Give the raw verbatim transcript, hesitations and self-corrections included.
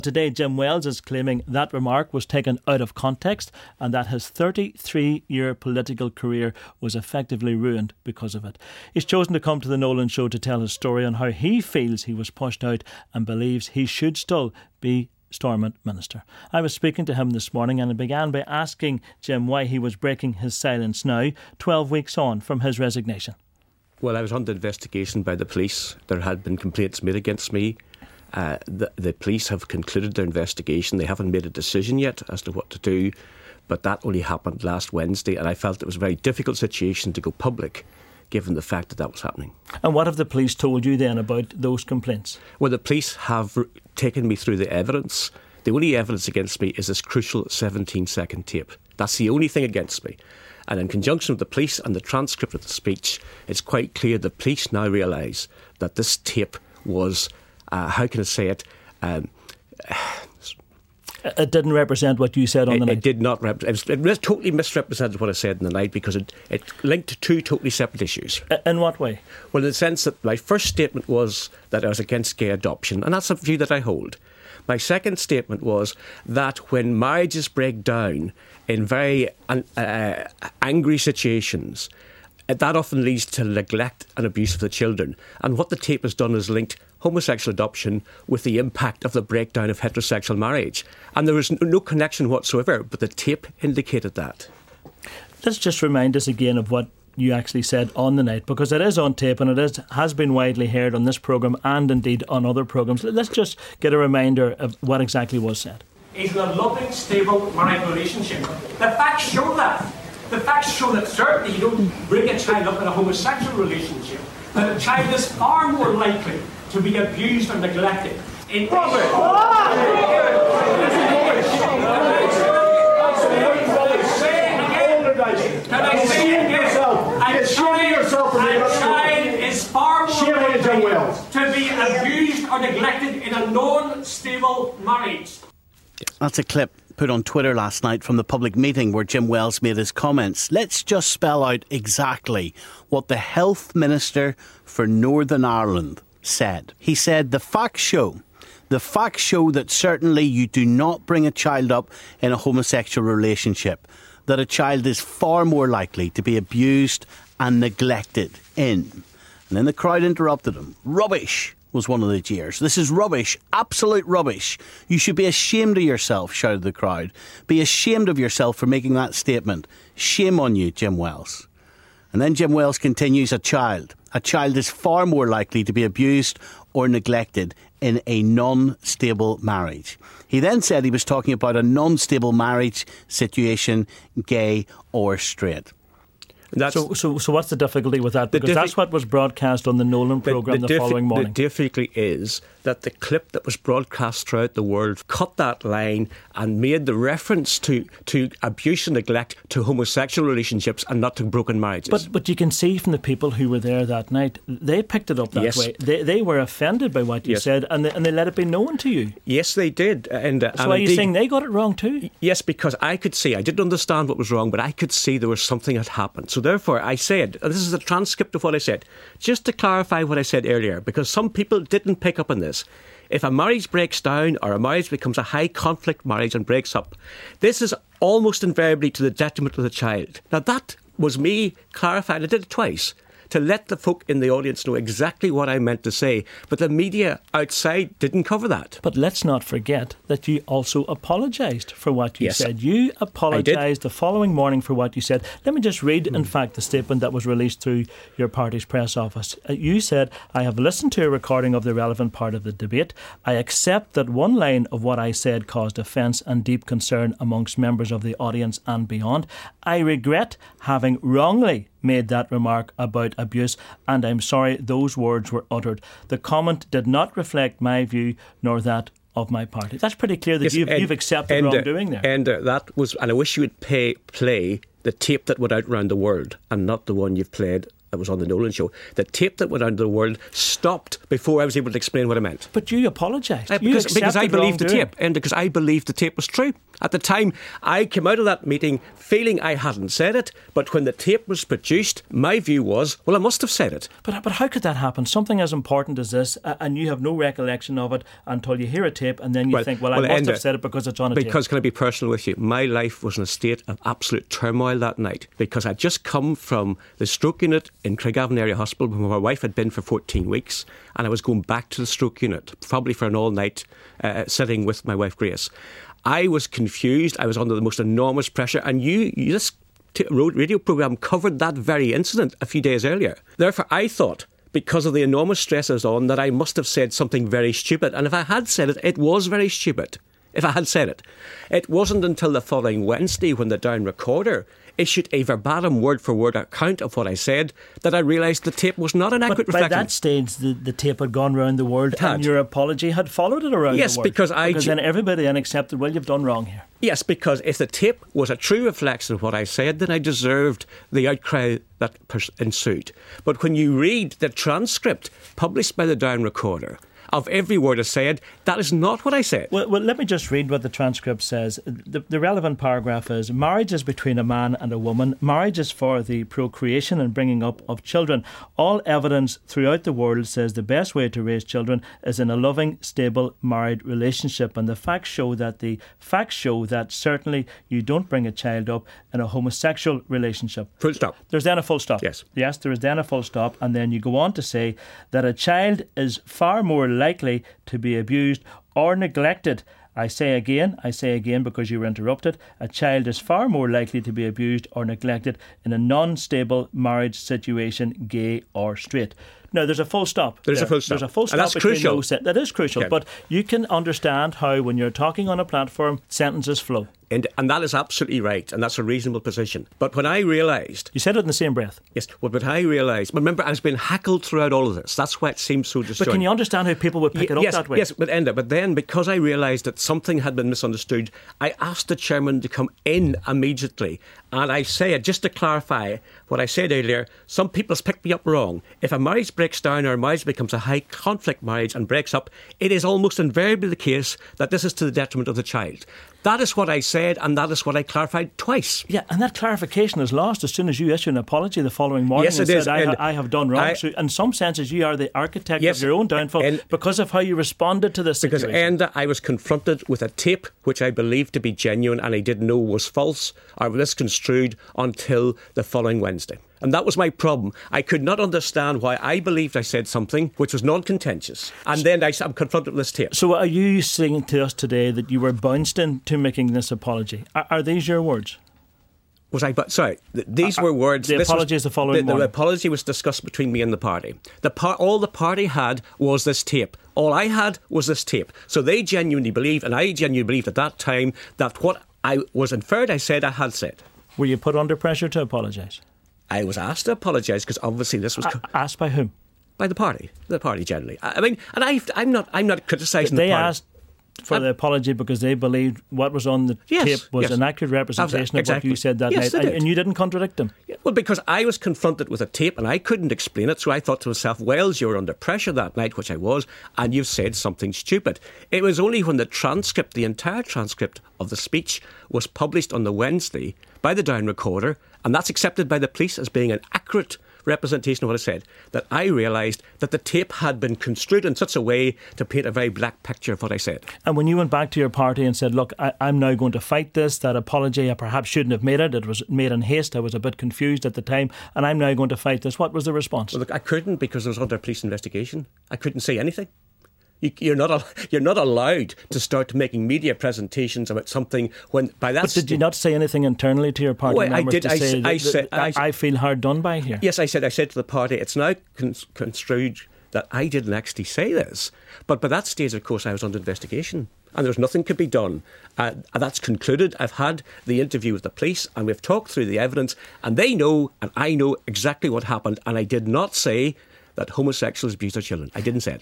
Today, Jim Wells is claiming that remark was taken out of context and that his thirty-three-year political career was effectively ruined because of it. He's chosen to come to the Nolan Show to tell his story on how he feels he was pushed out and believes he should still be Stormont Minister. I was speaking to him this morning and I began by asking Jim why he was breaking his silence now, twelve weeks on from his resignation. Well, I was under investigation by the police. There had been complaints made against me. Uh, the, the police have concluded their investigation. They haven't made a decision yet as to what to do, but that only happened last Wednesday, and I felt it was a very difficult situation to go public, given the fact that that was happening. And what have the police told you then about those complaints? Well, the police have r- taken me through the evidence. The only evidence against me is this crucial seventeen-second tape. That's the only thing against me. And in conjunction with the police and the transcript of the speech, it's quite clear the police now realise that this tape was... Uh, how can I say it? Um, it didn't represent what you said on it, the night. It did not represent. It, it totally misrepresented what I said in the night because it, it linked to two totally separate issues. In what way? Well, in the sense that my first statement was that I was against gay adoption, and that's a view that I hold. My second statement was that when marriages break down in very uh, angry situations, that often leads to neglect and abuse of the children. And what the tape has done is linked homosexual adoption with the impact of the breakdown of heterosexual marriage. And there was no connection whatsoever, but the tape indicated that. Let's just remind us again of what you actually said on the night, because it is on tape and it is, has been widely heard on this programme and indeed on other programmes. Let's just get a reminder of what exactly was said. Is a loving, stable married relationship. The facts show that. The facts show that certainly you don't bring a child up in a homosexual relationship, that a child is far more likely to be abused or neglected. In Robert! Can I say it again? A child, a child is far more likely to be abused or neglected in a non-stable marriage. That's a clip put on Twitter last night from the public meeting where Jim Wells made his comments. Let's just spell out exactly what the Health Minister for Northern Ireland said. He said, the facts show, the facts show that certainly you do not bring a child up in a homosexual relationship, that a child is far more likely to be abused and neglected in. And then the crowd interrupted him. Rubbish was one of the jeers. This is rubbish, absolute rubbish. You should be ashamed of yourself, shouted the crowd. Be ashamed of yourself for making that statement. Shame on you, Jim Wells. And then Jim Wells continues, a child. A child is far more likely to be abused or neglected in a non-stable marriage. He then said he was talking about a non-stable marriage situation, gay or straight. That's so, so, so what's the difficulty with that? Because diffi- that's what was broadcast on the Nolan programme the, the, the diffi- following morning. The difficulty is that the clip that was broadcast throughout the world cut that line and made the reference to, to abuse and neglect to homosexual relationships and not to broken marriages. But but you can see from the people who were there that night, they picked it up that yes. way. They they were offended by what you yes. said and they, and they let it be known to you. Yes, they did. And, uh, so and are you indeed, saying they got it wrong too? Yes, because I could see, I didn't understand what was wrong, but I could see there was something had happened. So therefore I said, and this is a transcript of what I said, just to clarify what I said earlier, because some people didn't pick up on this. If a marriage breaks down or a marriage becomes a high conflict marriage and breaks up, this is almost invariably to the detriment of the child. Now that was me clarifying, I did it twice, to let the folk in the audience know exactly what I meant to say. But the media outside didn't cover that. But let's not forget that you also apologised for what you yes, said. You apologised the following morning for what you said. Let me just read, mm. in fact, the statement that was released through your party's press office. Uh, you said, I have listened to a recording of the relevant part of the debate. I accept that one line of what I said caused offence and deep concern amongst members of the audience and beyond. I regret having wrongly made that remark about abuse, and I'm sorry those words were uttered. The comment did not reflect my view nor that of my party. That's pretty clear that yes, you've, and, you've accepted and, wrongdoing there. And uh, that was, and I wish you would pay, play the tape that went out around the world and not the one you've played that was on the Nolan Show. The tape that went out to the world stopped before I was able to explain what I meant. But you apologised. Uh, because, because I believed the tape, and because I believed the tape was true. At the time, I came out of that meeting feeling I hadn't said it, but when the tape was produced, my view was, well, I must have said it. But but how could that happen? Something as important as this, uh, and you have no recollection of it until you hear a tape, and then you well, think, well, well I must Enda, have said it because it's on a because, tape. Because, can I be personal with you? My life was in a state of absolute turmoil that night, because I'd just come from the stroke unit in Craigavon Area Hospital where my wife had been for fourteen weeks, and I was going back to the stroke unit, probably for an all-night uh, sitting with my wife Grace. I was confused. I was under the most enormous pressure. And you, you this t- radio programme covered that very incident a few days earlier. Therefore, I thought, because of the enormous stress I was on, that I must have said something very stupid. And if I had said it, it was very stupid. If I had said it. It wasn't until the following Wednesday, when the Down Recorder issued a verbatim word-for-word account of what I said, that I realised the tape was not an accurate but by reflection. that stage, the, the tape had gone round the world, and your apology had followed it around yes, the world. Because I because then everybody then accepted, well, you've done wrong here. Yes, because if the tape was a true reflection of what I said, then I deserved the outcry that ensued. But when you read the transcript published by the Down Recorder of every word I said, that is not what I said. Well, well let me just read what the transcript says. The, the relevant paragraph is, marriage is between a man and a woman. Marriage is for the procreation and bringing up of children. All evidence throughout the world says the best way to raise children is in a loving, stable, married relationship. And the facts show that the facts show that certainly you don't bring a child up in a homosexual relationship. Full stop. There's then a full stop. Yes. Yes, there is then a full stop. And then you go on to say that a child is far more likely to be abused or neglected. I say again, I say again because you were interrupted, a child is far more likely to be abused or neglected in a non-stable marriage situation, gay or straight. Now, there's a full stop. There's there. a full stop. There's a full stop. And that's crucial. Those, that is crucial. Okay. But you can understand how, when you're talking on a platform, sentences flow. And, and that is absolutely right, and that's a reasonable position. But when I realised... You said it in the same breath. Yes, well, but I realised... Remember, I was being heckled throughout all of this. That's why it seems so disjointed. But can you understand how people would pick y- it up yes, that way? Yes, but Enda, but then, because I realised that something had been misunderstood, I asked the chairman to come in immediately. And I said, just to clarify what I said earlier, some people have picked me up wrong. If a marriage breaks down or a marriage becomes a high-conflict marriage and breaks up, it is almost invariably the case that this is to the detriment of the child. That is what I said, and that is what I clarified twice. Yeah, and that clarification is lost as soon as you issue an apology the following morning yes, and it said, is. I, and ha- I have done wrong. I, so in some senses, you are the architect yes, of your own downfall and, because of how you responded to this situation. Because, Enda, I was confronted with a tape which I believed to be genuine and I didn't know was false or misconstrued until the following Wednesday. And that was my problem. I could not understand why I believed I said something which was non-contentious. And then I, I'm confronted with this tape. So are you saying to us today that you were bounced into making this apology? Are, are these your words? Was I? But sorry, th- these uh, were words. The apology is the following the, morning. The apology was discussed between me and the party. The par- all the party had was this tape. All I had was this tape. So they genuinely believed, and I genuinely believed at that time, that what I was inferred I said, I had said. Were you put under pressure to apologise? I was asked to apologise because obviously this was... A- asked by whom? By the party. The party generally. I, I mean, and I, I'm not I'm not criticising they the party. Asked for um, the apology because they believed what was on the yes, tape was yes. an accurate representation exactly. of what you said that yes, night, they and, did. and you didn't contradict them. Yeah, well, because I was confronted with a tape and I couldn't explain it, so I thought to myself, Wells, you were under pressure that night, which I was, and you've said something stupid. It was only when the transcript, the entire transcript of the speech, was published on the Wednesday by the Down Recorder, and that's accepted by the police as being an accurate representation of what I said, that I realised that the tape had been construed in such a way to paint a very black picture of what I said. And when you went back to your party and said, look, I, I'm now going to fight this, that apology, I perhaps shouldn't have made it, it was made in haste, I was a bit confused at the time, and I'm now going to fight this, what was the response? Well, look, I couldn't because it was under police investigation. I couldn't say anything. You, you're not you're not allowed to start making media presentations about something when by that. But did you not say anything internally to your party well, members I did. to I, say I, that, I, said, that I, I feel hard done by here? Yes, I said. I said to the party, it's now con- construed that I didn't actually say this. But by that stage, of course, I was under investigation, and there was nothing could be done. Uh, that's concluded. I've had the interview with the police, and we've talked through the evidence, and they know, and I know exactly what happened, and I did not say that homosexuals abuse their children. I didn't say it.